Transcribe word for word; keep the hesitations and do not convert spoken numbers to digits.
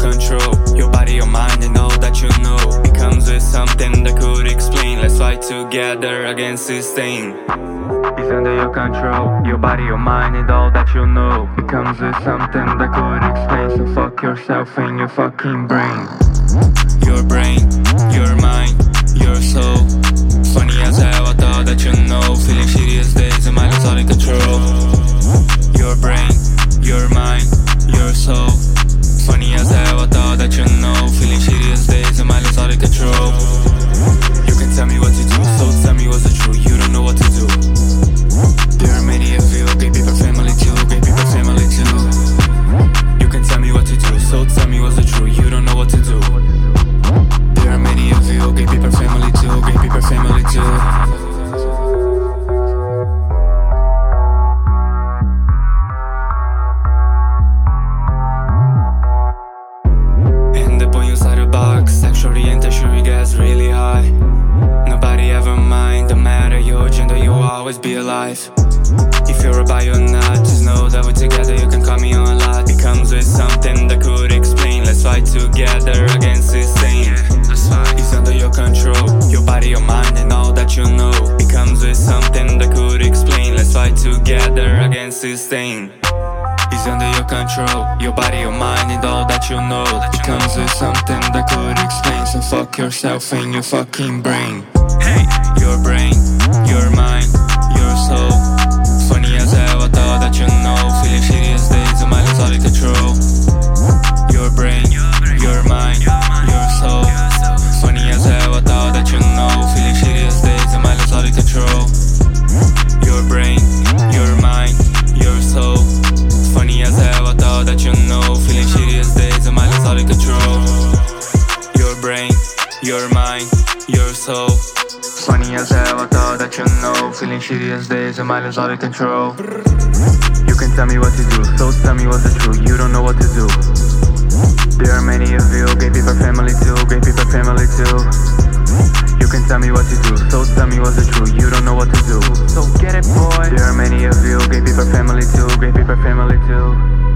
control. Your body, your mind, and all that you know becomes with something that could explain. Let's fight together against this thing. It's under your control. Your body, your mind, and all that you know becomes with something that could explain. So fuck yourself and your fucking brain. Your brain, your mind, your soul. Funny as hell, I thought that you know. Feeling shitty as days and my life's all in control. Your brain, your mind, your soul. Funny as hell, I thought that you know. Feeling shitty as days and my life's all in control. You can tell me what to do, so tell me what's the truth. You don't know what to do. There are many of you, gay people family too, gay people family too. You can tell me what to do, so tell me what's the truth. You don't know what to do. There are many of you, gay people family too, gay people family too. Sexual orientation, we gets really high. Nobody ever mind, no matter your gender, you will always be alive. If you're a bi or not, just know that we're together, you can call me on a lot. Becomes with something that could explain. Let's fight together against this thing. It's under your control. Your body, your mind, and all that you know becomes with something that could explain. Let's fight together against this thing. It's under your control. Your body, your mind, and all that you know becomes with something that could explain. So fuck yourself and your fucking brain. Hey, your brain, your mind, your soul. Funny as hell, I thought that you know. Feeling shitty as days and my life's all in control. Your brain, your mind, your soul. Funny as hell, I thought that you know. Feeling shitty as days and my life's all in control. Your brain, your mind, your soul. Funny as hell, I thought that you know. Feeling shitty as days and my life's all in control. Your brain, your mind, your soul. Funny as hell, I thought that you know. Feeling shitty as days and my life's all in control. You can tell me what to do, so tell me what's the truth. You don't know what to do. There are many of you, gay people family too, gay people family too. You can tell me what to do, so tell me what's the truth. You don't know what to do. So get it, boy. There are many of you, gay people family too, gay people family too.